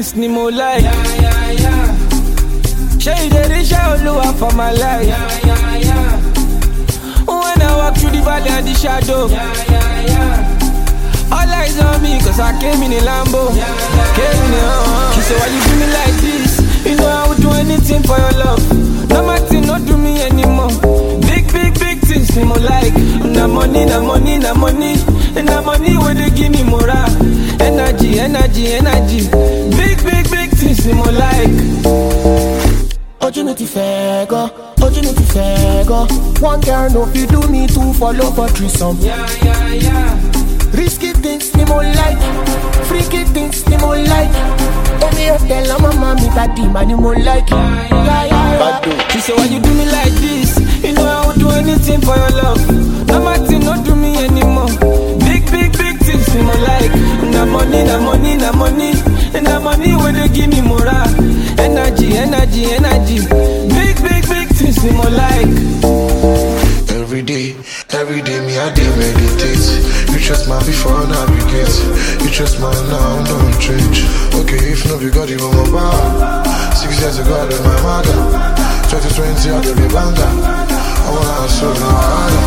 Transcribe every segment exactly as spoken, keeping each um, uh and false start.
things ni mo like. Yeah, yeah, yeah. Shey dey reach Oluwa for my life. Yeah, yeah, yeah. When I walk through the valley and the shadow, Yeah, yeah, yeah. all eyes on me, cause I came in a Lambo. Yeah, yeah, Came in a uh, She said, why you do me like this? You know I would do anything for your love. No matter, not do me anymore. Big, big, big things, me more like. Na money, na money, na money. And na money where they give me more. Energy, energy, energy. Big, big, big things, me more like. Opportunity fair go, opportunity fair go. One girl no fi do me two for love for threesome. Yeah, yeah, yeah. Risky things ni mo like, freaky things ni mo like. Any hotel I'm a mommy daddy man ni mo like. Yeah, yeah, yeah. She said, why you do me like this? You know I would do anything for your love. No matter, not do me anymore. Big, big, big things ni mo like. Na money, na money, na money. And na money where they give me more. Energy, energy, energy. Big, big, big things ni mo like. Every day, every day me I dey meditate. You trust man before navigate. You trust man now, don't change. Okay, if no be God, you want my bar. Six years ago, I was my mother. twenty twenty, I dey be banger. I wanna hustle now harder.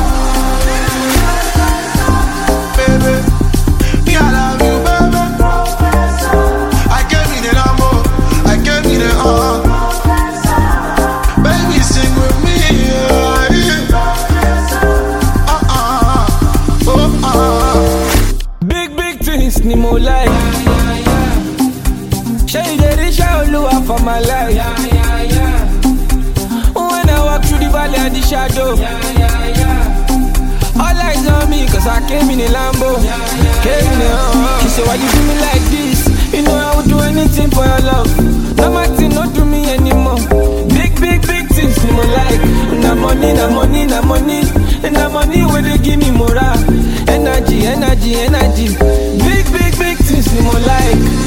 Baby, me I love you, baby. I gave me the Lambo, I gave me the uh. Baby, sing with me, yeah, yeah. Big, big things ni mo like. Yeah, yeah, yeah. Shey dey reach Oluwa for my life. Yeah, yeah, yeah. When I walk through the valley and the shadow, Yeah, yeah, yeah. all eyes on me, cause I came in a Lambo. Yeah, yeah, Came in a uh, She said, why you do me like this? You know I would do anything for your love. No matter, not do me anymore. Big, big, big things ni mo like. Na money, na money, na money. And na money where they give me more. Energy, energy, energy. Big, big, big things ni mo like.